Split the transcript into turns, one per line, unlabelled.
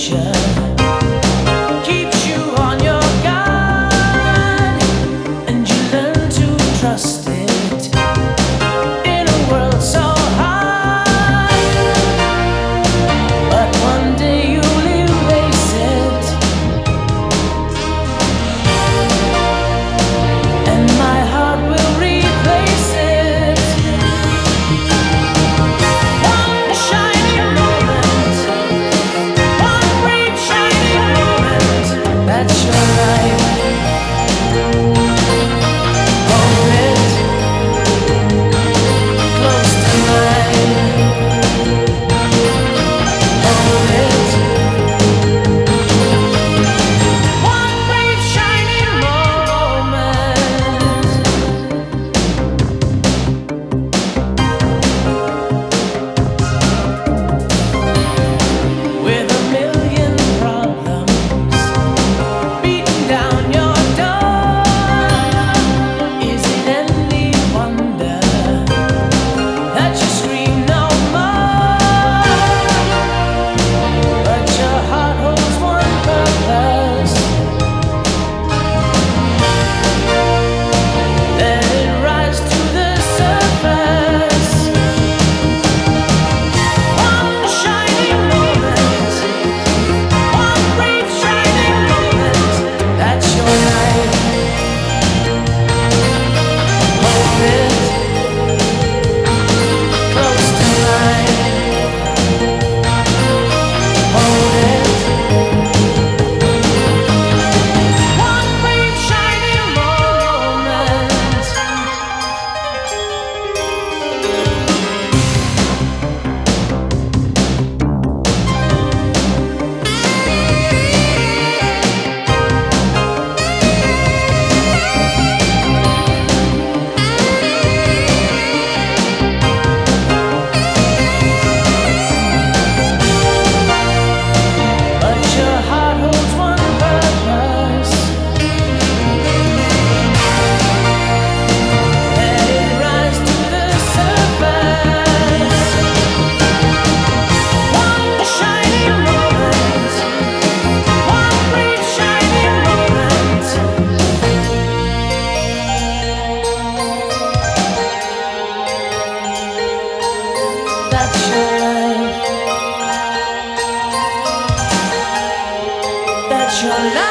nature keeps you on your guard, and you learn to trust it in a world so hard. But one day you'll erase it, and my heart will replace it. One shining moment, one brief shining moment, that's your life. Hold it close to mine. Hold it. One brief shining moment. With a million problems beating down your door, is it any wonder that you scream no more? But your heart holds one purpose. Let it rise to the surface. One shining moment, one brief shining moment, that's your life. Hold it close to mine. Hold it. One brief shining moment. But your heart holds one purpose. Let it rise to the surface. One shining moment, one brief shining moment. That's your life. That's your life.